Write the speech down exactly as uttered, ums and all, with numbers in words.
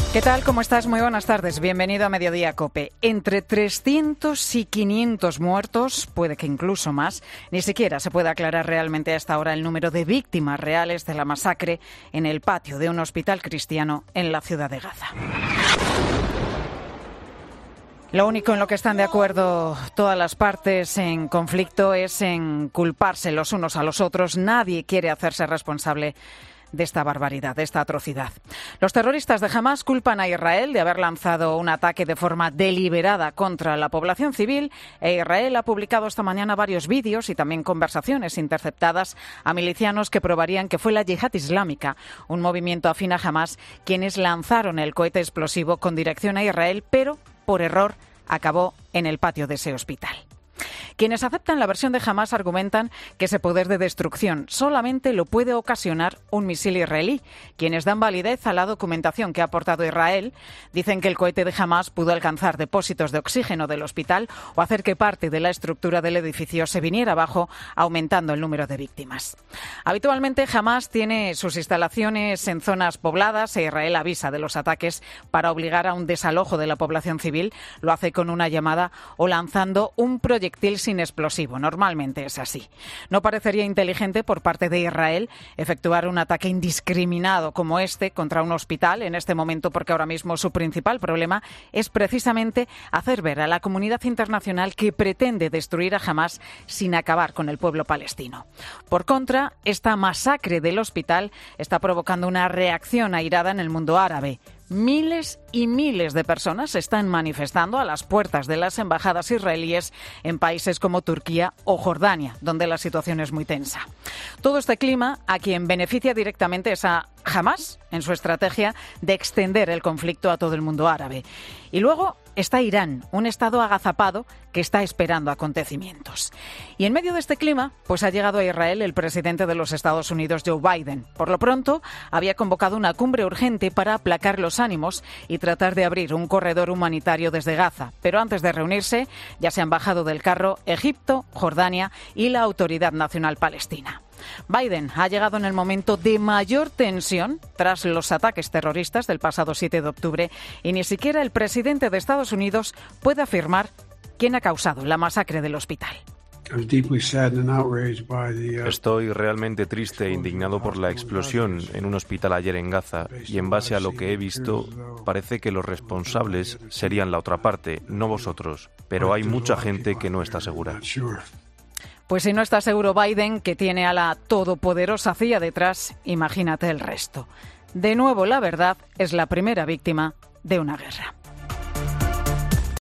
¿Qué tal? ¿Cómo estás? Muy buenas tardes. Bienvenido a Mediodía COPE. Entre trescientos y quinientos muertos, puede que incluso más, ni siquiera se puede aclarar realmente a esta hora el número de víctimas reales de la masacre en el patio de un hospital cristiano en la ciudad de Gaza. Lo único en lo que están de acuerdo todas las partes en conflicto es en culparse los unos a los otros. Nadie quiere hacerse responsable de esta barbaridad, de esta atrocidad. Los terroristas de Hamás culpan a Israel de haber lanzado un ataque de forma deliberada contra la población civil, e Israel ha publicado esta mañana varios vídeos y también conversaciones interceptadas a milicianos que probarían que fue la Yihad Islámica, un movimiento afín a Hamás, quienes lanzaron el cohete explosivo con dirección a Israel, pero por error acabó en el patio de ese hospital. Quienes aceptan la versión de Hamás argumentan que ese poder de destrucción solamente lo puede ocasionar un misil israelí. Quienes dan validez a la documentación que ha aportado Israel dicen que el cohete de Hamás pudo alcanzar depósitos de oxígeno del hospital o hacer que parte de la estructura del edificio se viniera abajo, aumentando el número de víctimas. Habitualmente Hamás tiene sus instalaciones en zonas pobladas e Israel avisa de los ataques para obligar a un desalojo de la población civil. Lo hace con una llamada o lanzando un proyectil sin explosivo. Normalmente es así. No parecería inteligente por parte de Israel efectuar un ataque indiscriminado como este contra un hospital en este momento, porque ahora mismo su principal problema es precisamente hacer ver a la comunidad internacional que pretende destruir a Hamás sin acabar con el pueblo palestino. Por contra, esta masacre del hospital está provocando una reacción airada en el mundo árabe. Miles y miles de personas se están manifestando a las puertas de las embajadas israelíes en países como Turquía o Jordania, donde la situación es muy tensa. Todo este clima a quien beneficia directamente es a Hamás en su estrategia de extender el conflicto a todo el mundo árabe. Y luego está Irán, un estado agazapado que está esperando acontecimientos. Y en medio de este clima, pues ha llegado a Israel el presidente de los Estados Unidos, Joe Biden. Por lo pronto, había convocado una cumbre urgente para aplacar los ánimos y tratar de abrir un corredor humanitario desde Gaza. Pero antes de reunirse, ya se han bajado del carro Egipto, Jordania y la Autoridad Nacional Palestina. Biden ha llegado en el momento de mayor tensión tras los ataques terroristas del pasado siete de octubre y ni siquiera el presidente de Estados Unidos puede afirmar quién ha causado la masacre del hospital. Estoy realmente triste e indignado por la explosión en un hospital ayer en Gaza y en base a lo que he visto parece que los responsables serían la otra parte, no vosotros, pero hay mucha gente que no está segura. Pues si no está seguro Biden, que tiene a la todopoderosa C I A detrás, imagínate el resto. De nuevo, la verdad es la primera víctima de una guerra.